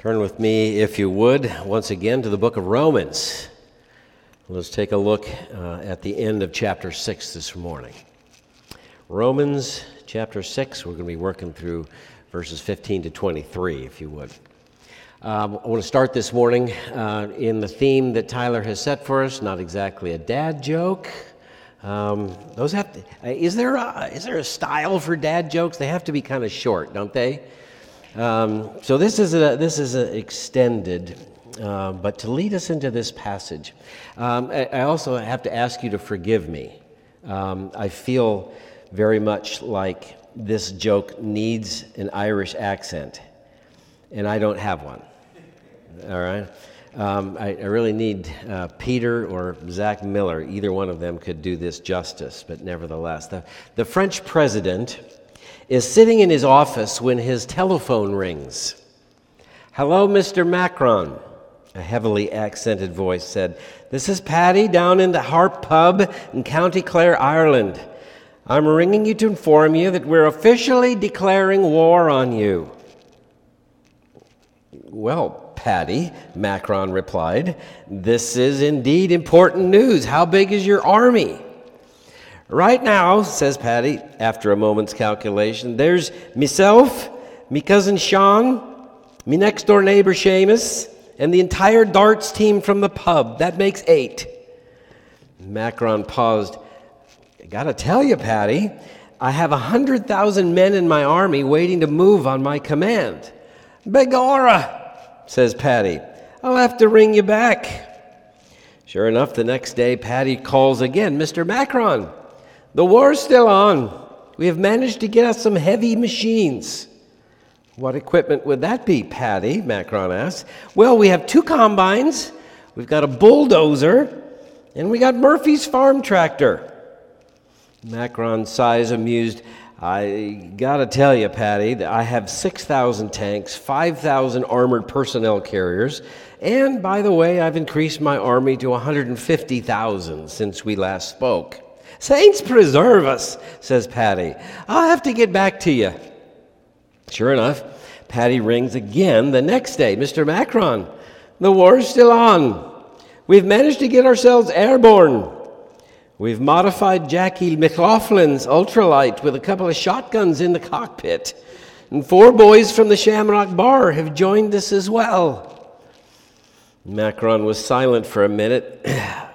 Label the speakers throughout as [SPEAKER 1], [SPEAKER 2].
[SPEAKER 1] Turn with me, if you would, once again to the book of Romans. Let's take a look at the end of chapter 6 this morning. Romans chapter 6, we're going to be working through verses 15 to 23, if you would. I want to start this morning in the theme that Tyler has set for us, not exactly a dad joke. Is there a style for dad jokes? They have to be kind of short, don't they? So this is an extended, but to lead us into this passage, I also have to ask you to forgive me. I feel very much like this joke needs an Irish accent, and I don't have one. All right, I really need Peter or Zach Miller. Either one of them could do this justice, but nevertheless, the French president is sitting in his office when his telephone rings. "Hello, Mr. Macron," a heavily accented voice said. "This is Paddy down in the Harp Pub in County Clare, Ireland. I'm ringing you to inform you that we're officially declaring war on you." "Well, Paddy," Macron replied, "this is indeed important news. How big is your army?" "Right now," says Paddy, after a moment's calculation, "there's myself, me cousin Sean, me next-door neighbor Seamus, and the entire darts team from the pub. That makes 8. Macron paused. "I gotta tell you, Paddy, I have 100,000 men in my army waiting to move on my command." "Begorra," says Paddy, "I'll have to ring you back." Sure enough, the next day, Paddy calls again. "Mr. Macron, the war's still on. We have managed to get us some heavy machines." "What equipment would that be, Paddy?" Macron asked. "Well, we have 2 combines, we've got a bulldozer, and we got Murphy's farm tractor." Macron sighs amused. "I gotta tell you, Paddy, that I have 6,000 tanks, 5,000 armored personnel carriers, and by the way, I've increased my army to 150,000 since we last spoke." "Saints preserve us," says Paddy. "I'll have to get back to you." Sure enough, Paddy rings again the next day. "Mr. Macron, the war's still on. We've managed to get ourselves airborne. We've modified Jackie McLaughlin's ultralight with a couple of shotguns in the cockpit. And 4 boys from the Shamrock Bar have joined us as well." Macron was silent for a minute,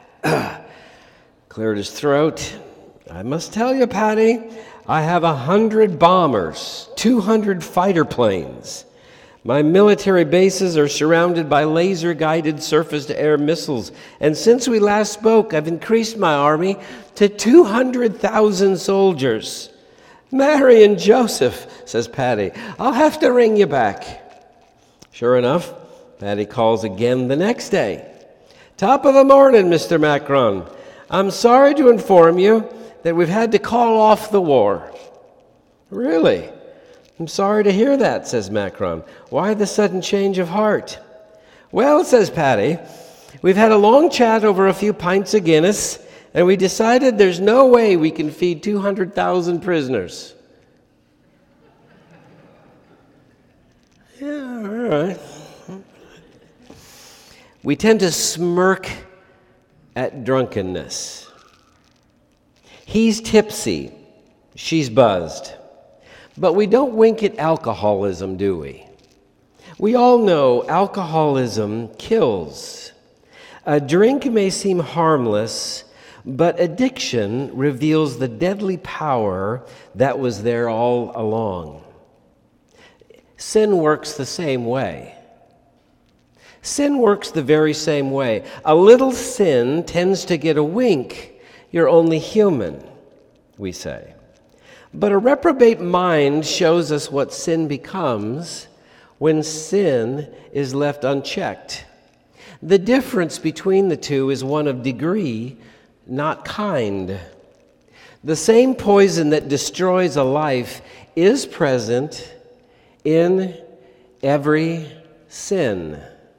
[SPEAKER 1] cleared his throat. "I must tell you, Paddy, I have 100 bombers, 200 fighter planes. My military bases are surrounded by laser-guided surface-to-air missiles. And since we last spoke, I've increased my army to 200,000 soldiers." "Mary and Joseph," says Paddy, "I'll have to ring you back." Sure enough, Paddy calls again the next day. "Top of the morning, Mr. Macron. I'm sorry to inform you that we've had to call off the war." "Really? I'm sorry to hear that," says Macron. "Why the sudden change of heart?" "Well," says Paddy, "we've had a long chat over a few pints of Guinness, and we decided there's no way we can feed 200,000 prisoners." Yeah, all right. We tend to smirk at drunkenness. He's tipsy, she's buzzed. But we don't wink at alcoholism, do we? We all know alcoholism kills. A drink may seem harmless, but addiction reveals the deadly power that was there all along. Sin works the same way. Sin works the very same way. A little sin tends to get a wink. "You're only human," we say. But a reprobate mind shows us what sin becomes when sin is left unchecked. The difference between the two is one of degree, not kind. The same poison that destroys a life is present in every sin.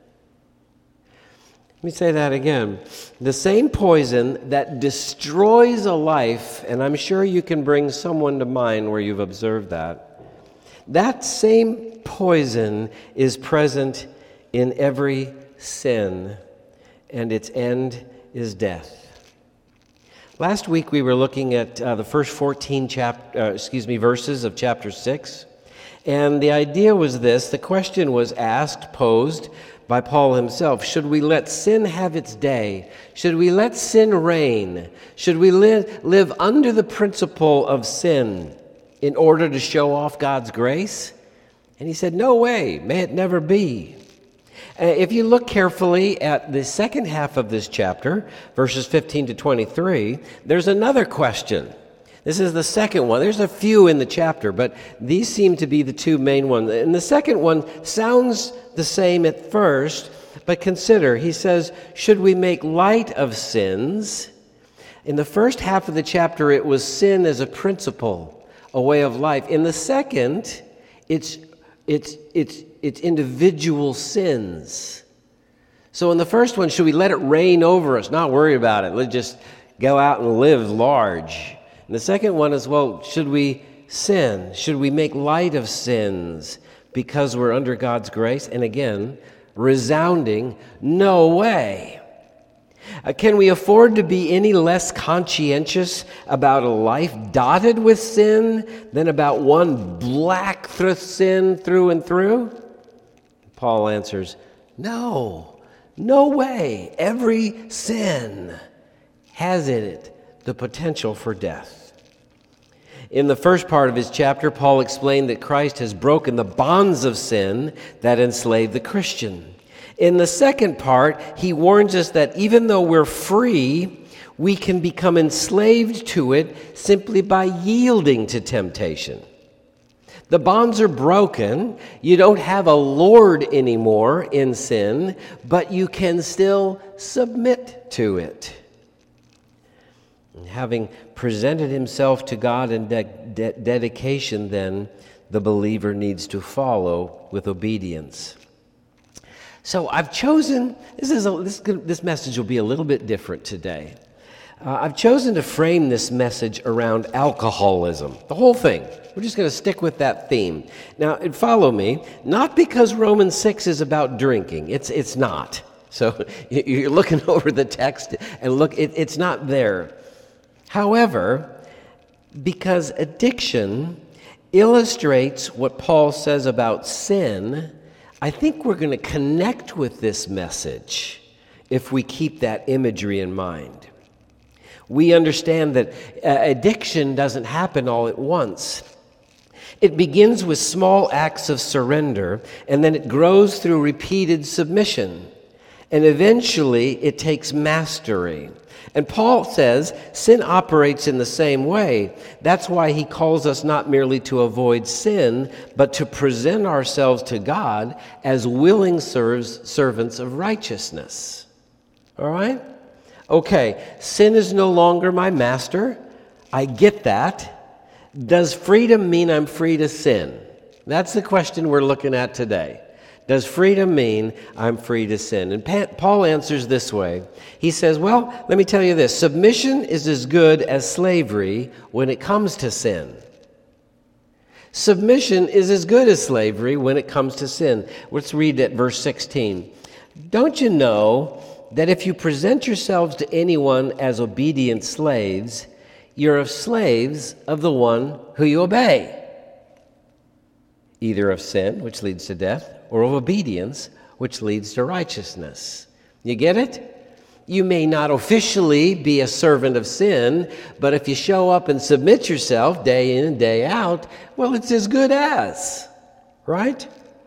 [SPEAKER 1] Let me say that again. The same poison that destroys a life, and I'm sure you can bring someone to mind where you've observed that, that same poison is present in every sin, and its end is death. Last week we were looking at the first 14 verses of chapter 6, and the idea was this. The question was posed by Paul himself. Should we let sin have its day? Should we let sin reign? Should we live under the principle of sin in order to show off God's grace? And he said, no way, may it never be. If you look carefully at the second half of this chapter, verses 15 to 23, there's another question. This is the second one. There's a few in the chapter, but these seem to be the two main ones. And the second one sounds the same at first, but consider, he says, should we make light of sins? In the first half of the chapter, it was sin as a principle, a way of life. In the second, it's individual sins. So in the first one, should we let it reign over us, not worry about it? Let's just go out and live large. And the second one is, well, should we sin? Should we make light of sins because we're under God's grace? And again, resounding, no way. Can we afford to be any less conscientious about a life dotted with sin than about one black sin through and through? Paul answers, no way. Every sin has in it the potential for death. In the first part of his chapter, Paul explained that Christ has broken the bonds of sin that enslave the Christian. In the second part, he warns us that even though we're free, we can become enslaved to it simply by yielding to temptation. The bonds are broken. You don't have a lord anymore in sin, but you can still submit to it. And having presented himself to God in dedication, then, the believer needs to follow with obedience. So I've chosen, this message will be a little bit different today. I've chosen to frame this message around alcoholism, the whole thing. We're just going to stick with that theme. Now, follow me, not because Romans 6 is about drinking. It's not. So you're looking over the text and look, it's not there. However, because addiction illustrates what Paul says about sin, I think we're going to connect with this message if we keep that imagery in mind. We understand that addiction doesn't happen all at once. It begins with small acts of surrender, and then it grows through repeated submission. And eventually, it takes mastery. And Paul says sin operates in the same way. That's why he calls us not merely to avoid sin, but to present ourselves to God as willing servants of righteousness. All right? Okay, sin is no longer my master. I get that. Does freedom mean I'm free to sin? That's the question we're looking at today. Does freedom mean I'm free to sin? And Paul answers this way. He says, well, let me tell you this. Submission is as good as slavery when it comes to sin. Submission is as good as slavery when it comes to sin. Let's read at verse 16. Don't you know that if you present yourselves to anyone as obedient slaves, you're of slaves of the one who you obey, either of sin, which leads to death, or of obedience, which leads to righteousness. You get it? You may not officially be a servant of sin, but if you show up and submit yourself day in and day out, well, it's as good as, right?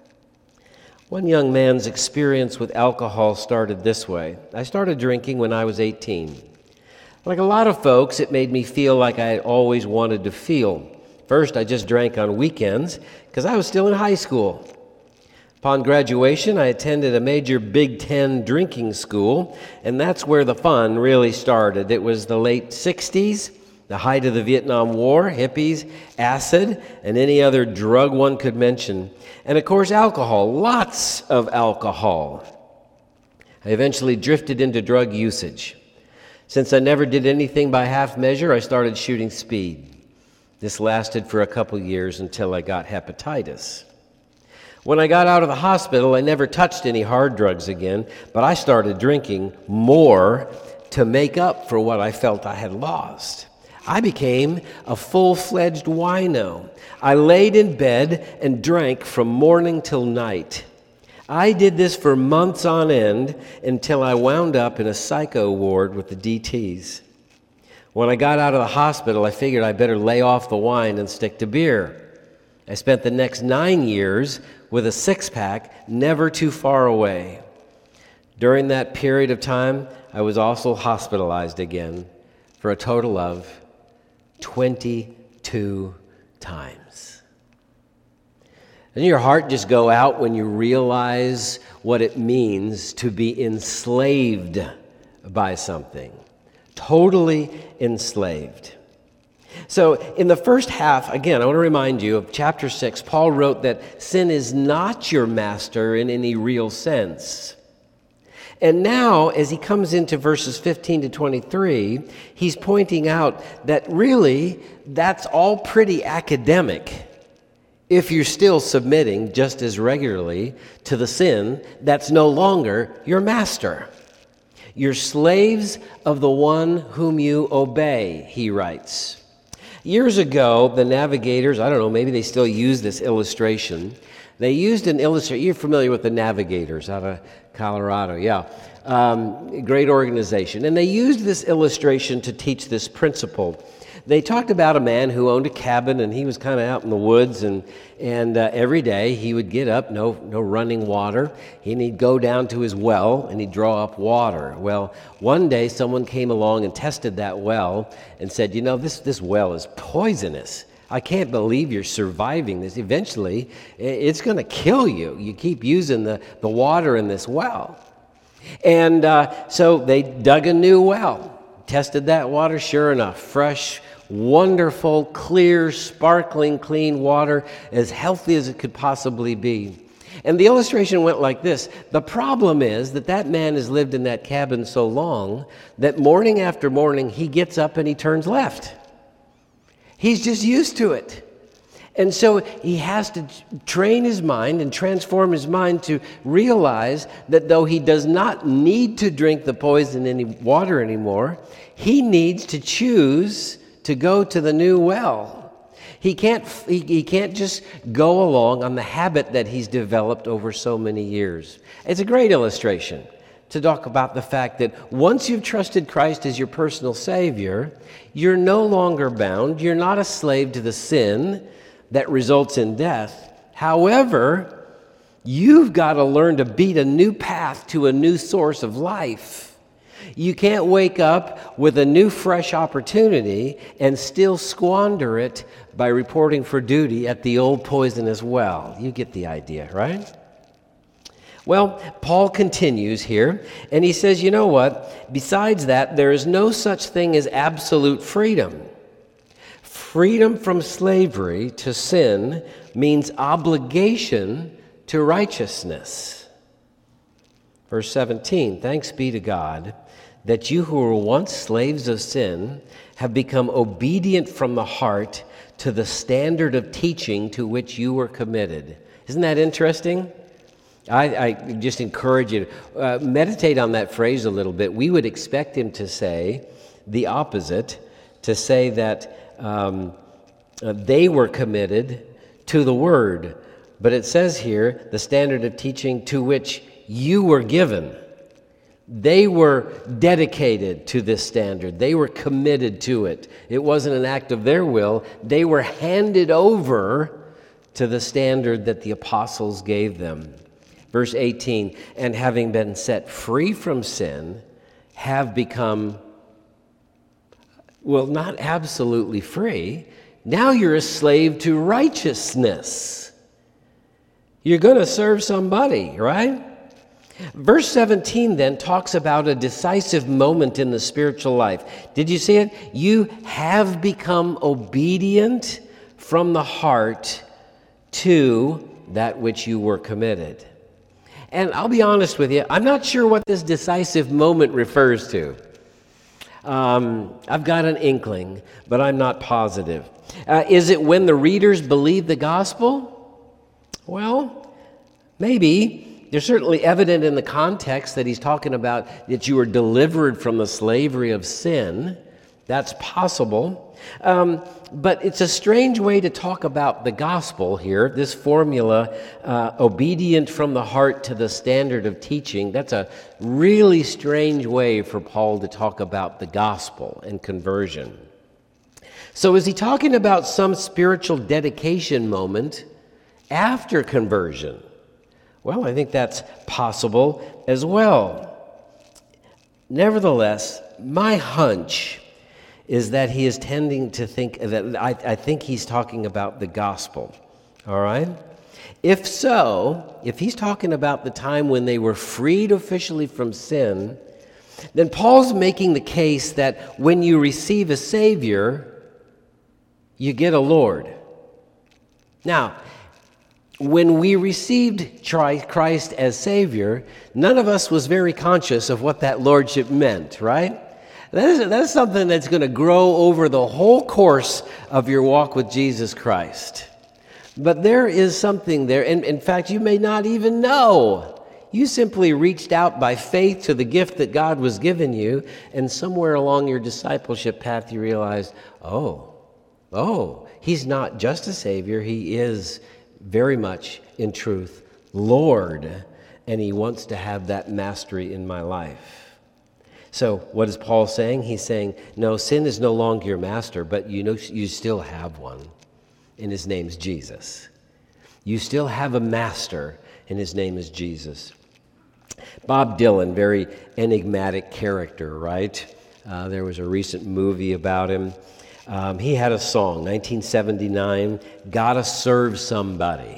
[SPEAKER 1] One young man's experience with alcohol started this way. I started drinking when I was 18. Like a lot of folks, it made me feel like I had always wanted to feel. First, I just drank on weekends because I was still in high school. Upon graduation, I attended a major Big Ten drinking school, and that's where the fun really started. It was the late 60s, the height of the Vietnam War, hippies, acid, and any other drug one could mention. And of course, alcohol, lots of alcohol. I eventually drifted into drug usage. Since I never did anything by half measure, I started shooting speed. This lasted for a couple years until I got hepatitis. When I got out of the hospital, I never touched any hard drugs again, but I started drinking more to make up for what I felt I had lost. I became a full-fledged wino. I laid in bed and drank from morning till night. I did this for months on end until I wound up in a psycho ward with the DTs. When I got out of the hospital, I figured I better lay off the wine and stick to beer. I spent the next 9 years with a six-pack never too far away. During that period of time, I was also hospitalized again for a total of 22 times. Doesn't your heart just go out when you realize what it means to be enslaved by something? Totally enslaved. So in the first half, again, I want to remind you of chapter 6, Paul wrote that sin is not your master in any real sense. And now, as he comes into verses 15 to 23, he's pointing out that really, that's all pretty academic if you're still submitting just as regularly to the sin that's no longer your master. You're slaves of the one whom you obey, he writes. Years ago, the navigators, I don't know, maybe they still use this illustration. They used an illustration. You're familiar with the Navigators out of Colorado, yeah. Great organization. And they used this illustration to teach this principle. They talked about a man who owned a cabin, and he was kind of out in the woods, and every day he would get up, no running water, and he'd go down to his well, and he'd draw up water. Well, one day someone came along and tested that well and said, this well is poisonous. I can't believe you're surviving this. Eventually, it's going to kill you. You keep using the water in this well. And so they dug a new well, tested that water. Sure enough, fresh, wonderful, clear, sparkling, clean water, as healthy as it could possibly be. And the illustration went like this. The problem is that man has lived in that cabin so long that morning after morning, he gets up and he turns left. He's just used to it. And so he has to train his mind and transform his mind to realize that though he does not need to drink the poison in water anymore, he needs to choose to go to the new well. He can't just go along on the habit that he's developed over so many years. It's a great illustration to talk about the fact that once you've trusted Christ as your personal Savior, you're no longer bound. You're not a slave to the sin that results in death. However, you've got to learn to beat a new path to a new source of life. You can't wake up with a new, fresh opportunity and still squander it by reporting for duty at the old poisonous well. You get the idea, right? Well, Paul continues here, and he says, you know what? Besides that, there is no such thing as absolute freedom. Freedom from slavery to sin means obligation to righteousness. Verse 17, thanks be to God that you who were once slaves of sin have become obedient from the heart to the standard of teaching to which you were committed. Isn't that interesting? I just encourage you to meditate on that phrase a little bit. We would expect him to say the opposite, to say that they were committed to the Word. But it says here, the standard of teaching to which you were given. They were dedicated to this standard. They were committed to it. It wasn't an act of their will. They were handed over to the standard that the apostles gave them. Verse 18, and having been set free from sin, have become, well, not absolutely free. Now you're a slave to righteousness. You're going to serve somebody, right? Verse 17 then talks about a decisive moment in the spiritual life. Did you see it? You have become obedient from the heart to that which you were committed. And I'll be honest with you, I'm not sure what this decisive moment refers to. I've got an inkling, but I'm not positive. Is it when the readers believe the gospel? Well, Maybe. They're certainly evident in the context that he's talking about that you were delivered from the slavery of sin. That's possible. But it's a strange way to talk about the gospel here, this formula, obedient from the heart to the standard of teaching. That's a really strange way for Paul to talk about the gospel and conversion. So is he talking about some spiritual dedication moment after conversion? Well, I think that's possible as well. Nevertheless, my hunch is that he is tending to think that I think he's talking about the gospel. All right? If so, if he's talking about the time when they were freed officially from sin, then Paul's making the case that when you receive a Savior, you get a Lord. Now, when we received Christ as Savior, none of us was very conscious of what that lordship meant, right? That's something that's going to grow over the whole course of your walk with Jesus Christ. But there is something there, and in fact, you may not even know. You simply reached out by faith to the gift that God was giving you, and somewhere along your discipleship path, you realized, oh, he's not just a Savior, he is very much, in truth, Lord, and he wants to have that mastery in my life. So what is Paul saying? He's saying, no, sin is no longer your master, but you still have one, and his name's Jesus. You still have a master, and his name is Jesus. Bob Dylan, very enigmatic character, right? There was a recent movie about him. He had a song, 1979, Gotta Serve Somebody.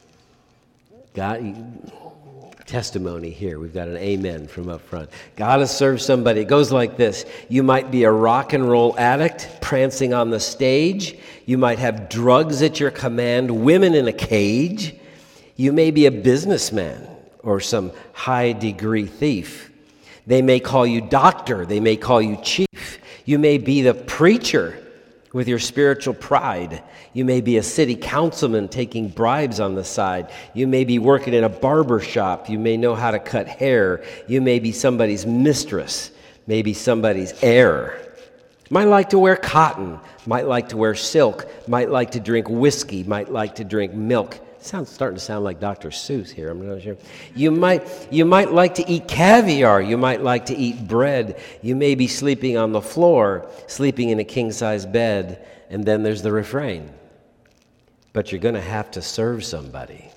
[SPEAKER 1] Testimony here. We've got an amen from up front. Gotta serve somebody. It goes like this. You might be a rock and roll addict prancing on the stage. You might have drugs at your command, women in a cage. You may be a businessman or some high-degree thief. They may call you doctor. They may call you chief. You may be the preacher with your spiritual pride. You may be a city councilman taking bribes on the side. You may be working in a barber shop. You may know how to cut hair. You may be somebody's mistress, maybe somebody's heir. Might like to wear cotton, might like to wear silk, might like to drink whiskey, might like to drink milk. Starting to sound like Dr. Seuss here, I'm not sure. You might like to eat caviar. You might like to eat bread. You may be sleeping on the floor, sleeping in a king-size bed, and then there's the refrain. But you're going to have to serve somebody.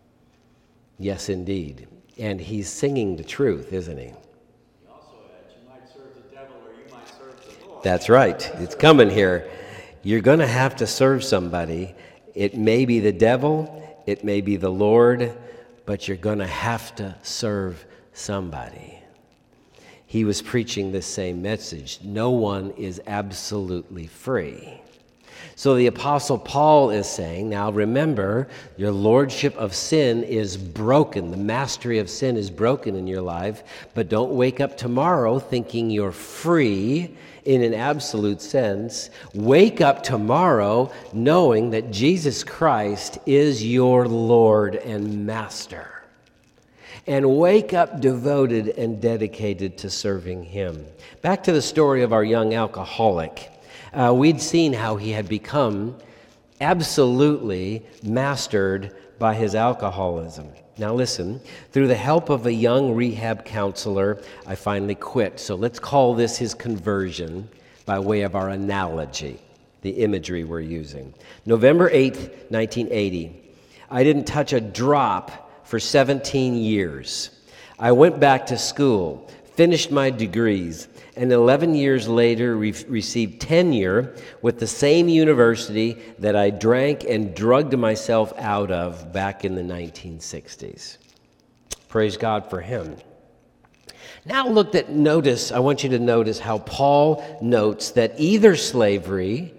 [SPEAKER 1] Yes, indeed. And he's singing the truth, isn't he?
[SPEAKER 2] He also adds, you might serve the devil or you might serve the Lord.
[SPEAKER 1] That's right. It's coming here. You're going to have to serve somebody. It may be the devil. It may be the Lord, but you're going to have to serve somebody. He was preaching this same message. No one is absolutely free. So the Apostle Paul is saying, now remember, your lordship of sin is broken. The mastery of sin is broken in your life, but don't wake up tomorrow thinking you're free in an absolute sense. Wake up tomorrow knowing that Jesus Christ is your Lord and Master. And wake up devoted and dedicated to serving him. Back to the story of our young alcoholic. We'd seen how he had become absolutely mastered by his alcoholism. Now listen, through the help of a young rehab counselor, I finally quit. So let's call this his conversion by way of our analogy, the imagery we're using. November 8th, 1980. I didn't touch a drop for 17 years. I went back to school, finished my degrees, and 11 years later received tenure with the same university that I drank and drugged myself out of back in the 1960s. Praise God for him. Now I want you to notice how Paul notes that either slavery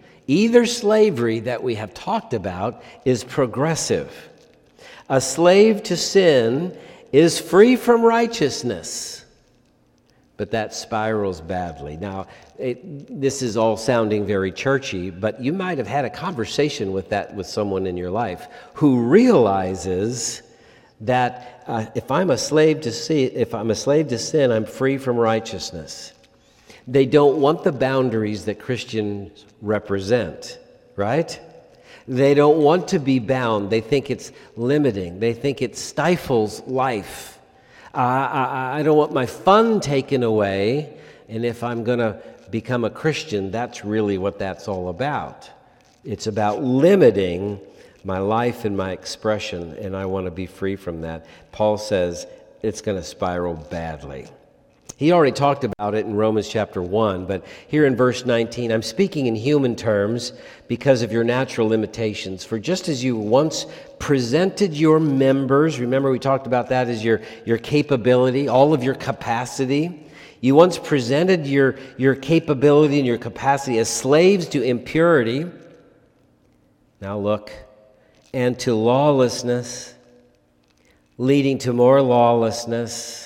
[SPEAKER 1] that we have talked about is progressive. A slave to sin is free from righteousness, but that spirals badly. Now, this is all sounding very churchy, but you might have had a conversation with someone in your life who realizes that if I'm a slave to sin, I'm free from righteousness. They don't want the boundaries that Christians represent, right? They don't want to be bound. They think it's limiting. They think it stifles life. I don't want my fun taken away, and if I'm going to become a Christian, that's really what that's all about. It's about limiting my life and my expression, and I want to be free from that. Paul says it's going to spiral badly. He already talked about it in Romans chapter 1, but here in verse 19, I'm speaking in human terms because of your natural limitations. For just as you once presented your members, remember we talked about that as your capability, all of your capacity. You once presented your capability and your capacity as slaves to impurity. Now look, and to lawlessness, leading to more lawlessness.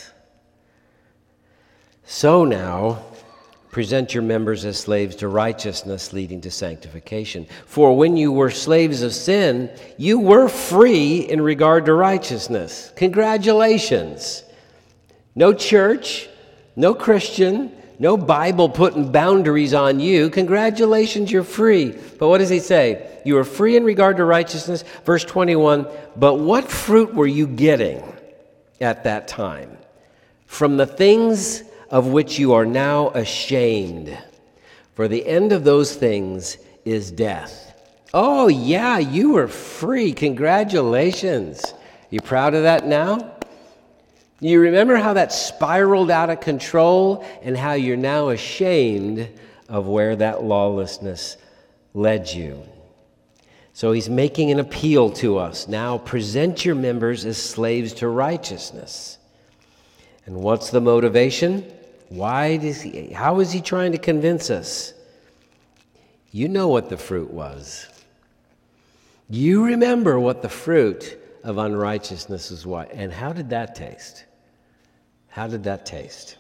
[SPEAKER 1] So now, present your members as slaves to righteousness, leading to sanctification. For when you were slaves of sin, you were free in regard to righteousness. Congratulations. No church, no Christian, no Bible putting boundaries on you. Congratulations, you're free. But what does he say? You were free in regard to righteousness. Verse 21, but what fruit were you getting at that time? From the things of which you are now ashamed. For the end of those things is death. Oh, yeah, you were free. Congratulations. You proud of that now? You remember how that spiraled out of control and how you're now ashamed of where that lawlessness led you. So he's making an appeal to us. Now present your members as slaves to righteousness. And what's the motivation? How is he trying to convince us? You know what the fruit was. You remember what the fruit of unrighteousness is what. And how did that taste? How did that taste?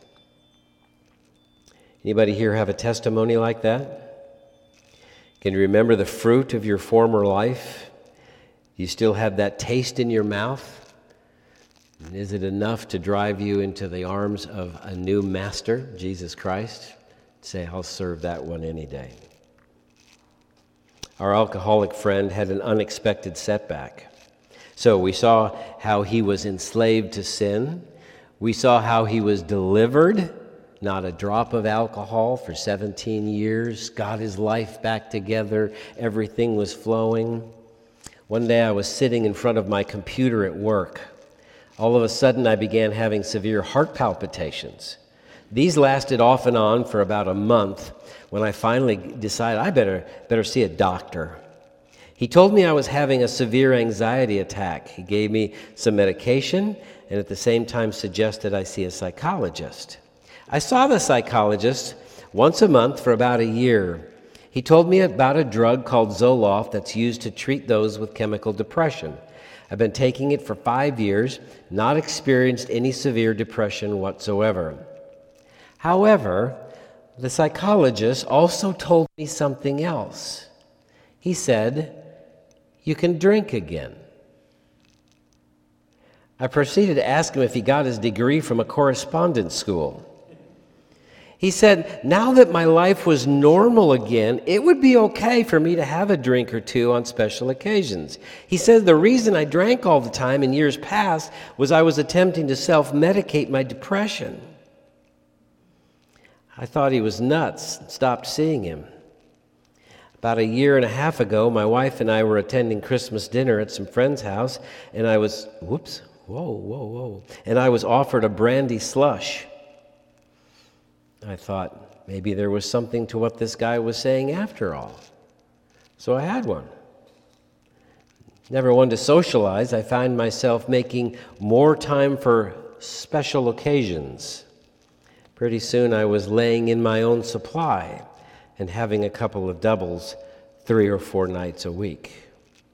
[SPEAKER 1] Anybody here have a testimony like that? Can you remember the fruit of your former life? Do you still have that taste in your mouth? And is it enough to drive you into the arms of a new master, Jesus Christ? Say, I'll serve that one any day. Our alcoholic friend had an unexpected setback. So we saw how he was enslaved to sin. We saw how he was delivered, not a drop of alcohol for 17 years, got his life back together, everything was flowing. One day I was sitting in front of my computer at work. All of a sudden, I began having severe heart palpitations. These lasted off and on for about a month when I finally decided I better see a doctor. He told me I was having a severe anxiety attack. He gave me some medication and at the same time suggested I see a psychologist. I saw the psychologist once a month for about a year. He told me about a drug called Zoloft that's used to treat those with chemical depression. I've been taking it for 5 years, not experienced any severe depression whatsoever. However, the psychologist also told me something else. He said, you can drink again. I proceeded to ask him if he got his degree from a correspondence school. He said, now that my life was normal again, it would be okay for me to have a drink or two on special occasions. He said the reason I drank all the time in years past was I was attempting to self-medicate my depression. I thought he was nuts and stopped seeing him. About a year and a half ago, my wife and I were attending Christmas dinner at some friend's house, and I was, and I was offered a brandy slush. I thought maybe there was something to what this guy was saying after all. So I had one. Never one to socialize, I found myself making more time for special occasions. Pretty soon I was laying in my own supply and having a couple of doubles 3 or 4 nights a week.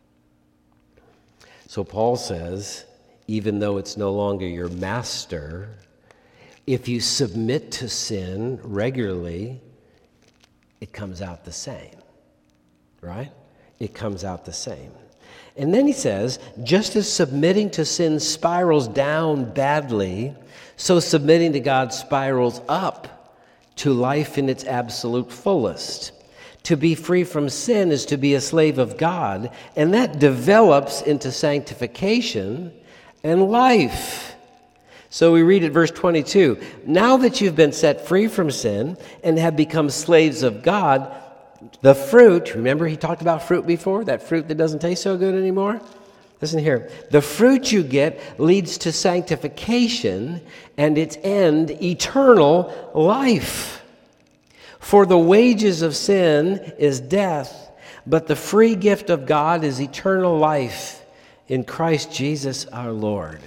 [SPEAKER 1] So Paul says, even though it's no longer your master, if you submit to sin regularly, it comes out the same, right? It comes out the same. And then he says, just as submitting to sin spirals down badly, so submitting to God spirals up to life in its absolute fullest. To be free from sin is to be a slave of God, and that develops into sanctification and life. So we read at verse 22, now that you've been set free from sin and have become slaves of God, the fruit, remember he talked about fruit before, that fruit that doesn't taste so good anymore? Listen here. The fruit you get leads to sanctification and its end, eternal life. For the wages of sin is death, but the free gift of God is eternal life in Christ Jesus our Lord.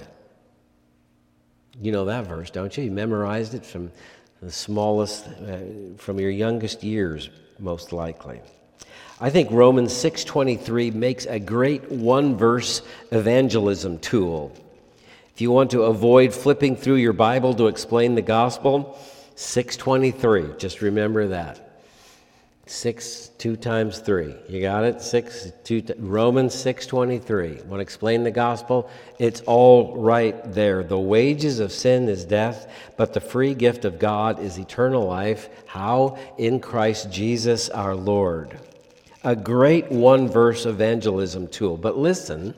[SPEAKER 1] You know that verse, don't you? You memorized it from the smallest, from your youngest years, most likely. I think Romans 6:23 makes a great one-verse evangelism tool. If you want to avoid flipping through your Bible to explain the gospel, 6:23, just remember that. 6, 2 times 3. You got it? 6, 2, Romans 6:23. Want to explain the gospel? It's all right there. The wages of sin is death, but the free gift of God is eternal life. How? In Christ Jesus our Lord. A great one-verse evangelism tool. But listen,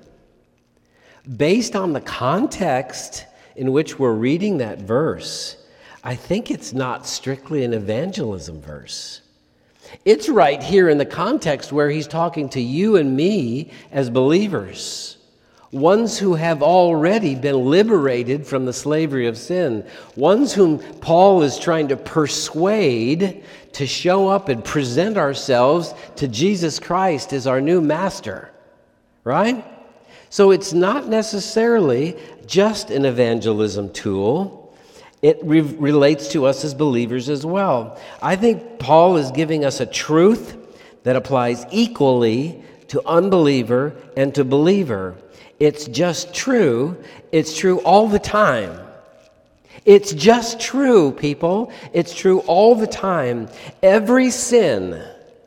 [SPEAKER 1] based on the context in which we're reading that verse, I think it's not strictly an evangelism verse. It's right here in the context where he's talking to you and me as believers, ones who have already been liberated from the slavery of sin, ones whom Paul is trying to persuade to show up and present ourselves to Jesus Christ as our new master, right? So it's not necessarily just an evangelism tool. It relates to us as believers as well. I think Paul is giving us a truth that applies equally to unbeliever and to believer. It's just true. It's true all the time. It's just true, people. It's true all the time. Every sin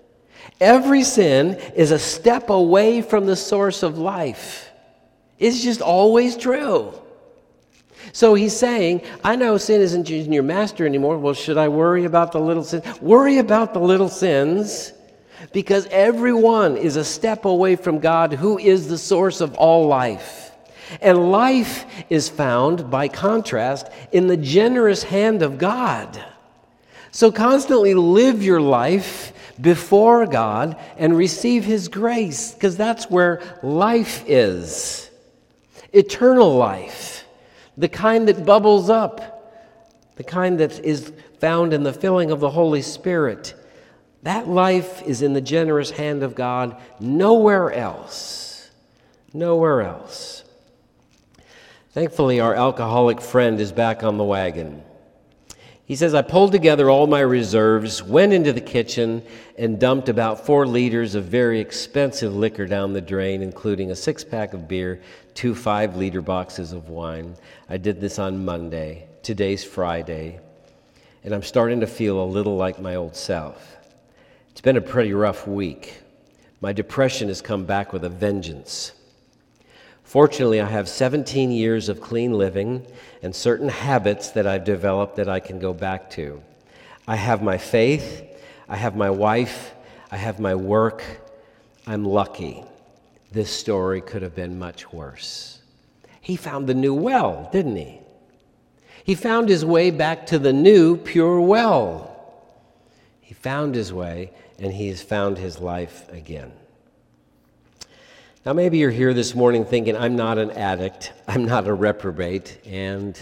[SPEAKER 1] is a step away from the source of life. It's just always true. So he's saying, I know sin isn't your master anymore. Well, should I worry about the little sins? Worry about the little sins, because everyone is a step away from God, who is the source of all life. And life is found, by contrast, in the generous hand of God. So constantly live your life before God and receive His grace, because that's where life is. Eternal life. The kind that bubbles up, the kind that is found in the filling of the Holy Spirit. That life is in the generous hand of God, nowhere else. Nowhere else. Thankfully, our alcoholic friend is back on the wagon. He says, I pulled together all my reserves, went into the kitchen, and dumped about 4 liters of very expensive liquor down the drain, including a 6-pack of beer, 2 5-liter boxes of wine. I did this on Monday. Today's Friday. And I'm starting to feel a little like my old self. It's been a pretty rough week. My depression has come back with a vengeance. Fortunately, I have 17 years of clean living and certain habits that I've developed that I can go back to. I have my faith, I have my wife, I have my work. I'm lucky. This story could have been much worse. He found the new well, didn't he? He found his way back to the new, pure well. He found his way, and he has found his life again. Now, maybe you're here this morning thinking, I'm not an addict, I'm not a reprobate, and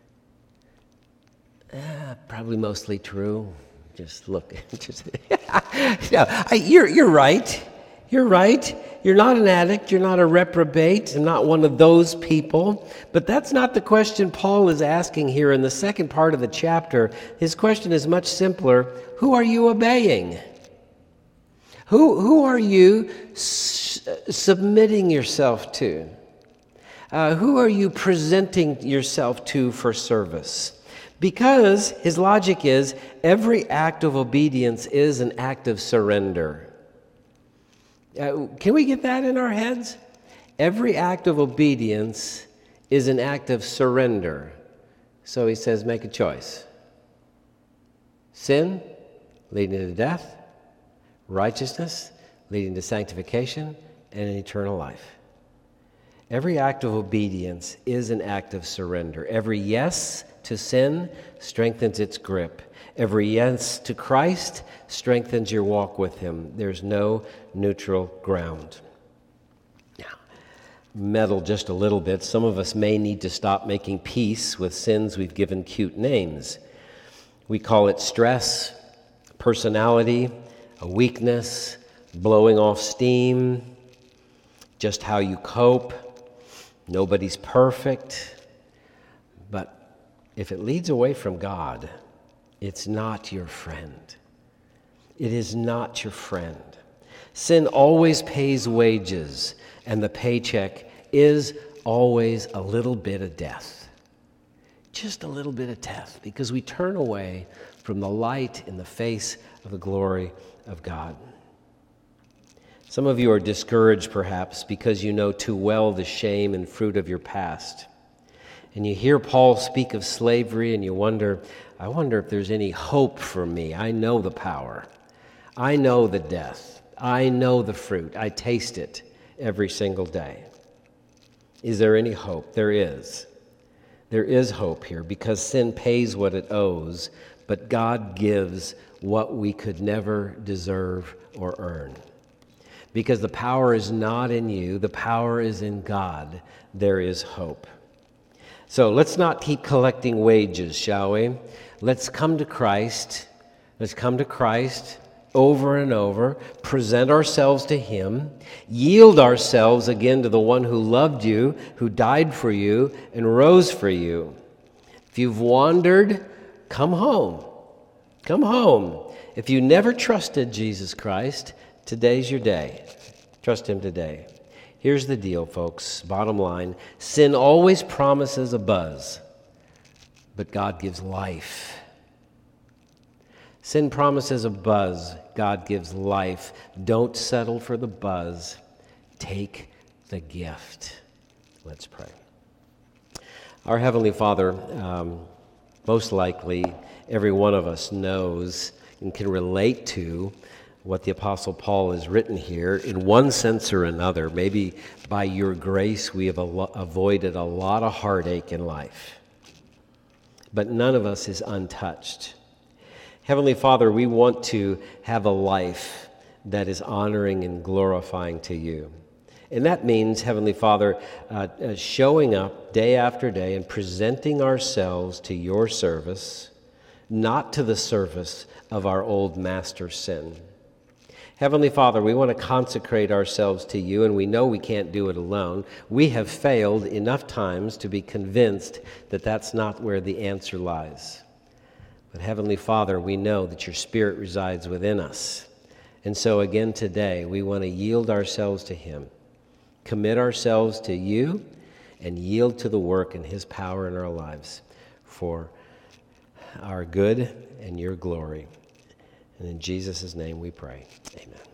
[SPEAKER 1] probably mostly true. Just look. You're right. You're right. You're not an addict, you're not a reprobate, and not one of those people. But that's not the question Paul is asking here in the second part of the chapter. His question is much simpler. Who are you obeying? Who are you submitting yourself to? Who are you presenting yourself to for service? Because his logic is every act of obedience is an act of surrender. Can we get that in our heads? Every act of obedience is an act of surrender. So he says, make a choice. Sin, leading to death. Righteousness, leading to sanctification and an eternal life. Every act of obedience is an act of surrender. Every yes to sin strengthens its grip. Every yes to Christ strengthens your walk with him. There's no neutral ground. Now, meddle just a little bit. Some of us may need to stop making peace with sins we've given cute names. We call it stress, personality, a weakness, blowing off steam, just how you cope. Nobody's perfect. But if it leads away from God, it's not your friend. It is not your friend. Sin always pays wages, and the paycheck is always a little bit of death. Just a little bit of death, because we turn away from the light in the face of the glory of God. Some of you are discouraged, perhaps, because you know too well the shame and fruit of your past. And you hear Paul speak of slavery, and you wonder, I wonder if there's any hope for me. I know the power. I know the death. I know the fruit. I taste it every single day. Is there any hope? There is. There is hope here, because sin pays what it owes, but God gives what we could never deserve or earn. Because the power is not in you, the power is in God. There is hope. So let's not keep collecting wages, shall we? Let's come to Christ. Let's come to Christ over and over, present ourselves to him, yield ourselves again to the one who loved you, who died for you, and rose for you. If you've wandered, come home. Come home. If you never trusted Jesus Christ, today's your day. Trust him today. Here's the deal, folks. Bottom line, sin always promises a buzz, but God gives life. Sin promises a buzz. God gives life. Don't settle for the buzz. Take the gift. Let's pray. Our Heavenly Father, most likely every one of us knows and can relate to what the Apostle Paul has written here in one sense or another. Maybe by your grace we have avoided a lot of heartache in life. But none of us is untouched. Heavenly Father, we want to have a life that is honoring and glorifying to you. And that means, Heavenly Father, showing up day after day and presenting ourselves to your service, not to the service of our old master sin. Heavenly Father, we want to consecrate ourselves to you, and we know we can't do it alone. We have failed enough times to be convinced that that's not where the answer lies. But Heavenly Father, we know that your Spirit resides within us. And so again today, we want to yield ourselves to him, commit ourselves to you, and yield to the work and his power in our lives for our good and your glory. And in Jesus' name we pray. Amen.